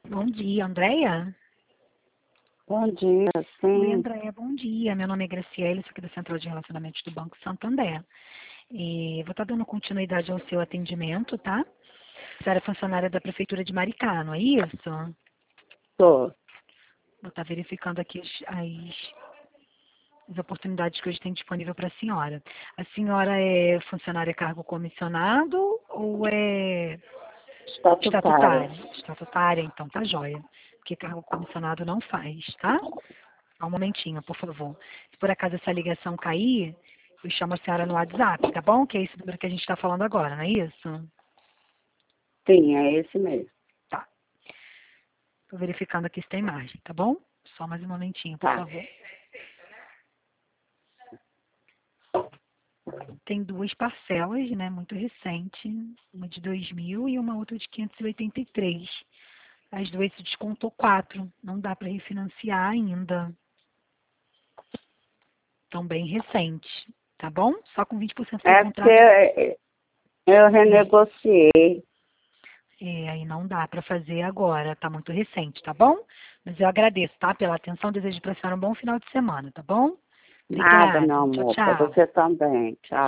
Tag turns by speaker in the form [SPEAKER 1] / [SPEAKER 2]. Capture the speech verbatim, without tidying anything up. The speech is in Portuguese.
[SPEAKER 1] Bom dia, Andréia?
[SPEAKER 2] Bom dia,
[SPEAKER 1] Oi,
[SPEAKER 2] sim.
[SPEAKER 1] Andréia, bom dia. Meu nome é Graciela, sou aqui da Central de Relacionamentos do Banco Santander. E vou estar dando continuidade ao seu atendimento, tá? Você era funcionária da Prefeitura de Maricá, não é isso?
[SPEAKER 2] Tô.
[SPEAKER 1] Vou estar verificando aqui as, as, as oportunidades que hoje tem disponível para a senhora. A senhora é funcionária cargo comissionado ou é
[SPEAKER 2] Estatutária.
[SPEAKER 1] estatutária? Estatutária, então tá jóia. Porque cargo comissionado não faz, tá? Só um momentinho, por favor. Se por acaso essa ligação cair, eu chamo a senhora no WhatsApp, tá bom? Que é esse número que a gente está falando agora, não é isso?
[SPEAKER 2] Sim, é esse mesmo.
[SPEAKER 1] Tá. Estou verificando aqui se tem imagem, tá bom? Só mais um momentinho, por
[SPEAKER 2] Tá.
[SPEAKER 1] favor. Tem duas parcelas, né? Muito recente. Uma de dois mil e uma outra de quinhentos e oitenta e três. As duas se descontou quatro. Não dá para refinanciar ainda. Estão bem recentes, tá bom? Só com vinte por cento do
[SPEAKER 2] É porque
[SPEAKER 1] contrato.
[SPEAKER 2] eu eu renegociei.
[SPEAKER 1] É, aí não dá para fazer agora, tá muito recente, tá bom? Mas eu agradeço, tá? Pela atenção, desejo para a senhora um bom final de semana, tá bom?
[SPEAKER 2] Nada,
[SPEAKER 1] Obrigada.
[SPEAKER 2] meu
[SPEAKER 1] Tchau,
[SPEAKER 2] amor. Pra
[SPEAKER 1] tchau.
[SPEAKER 2] você também. Tchau.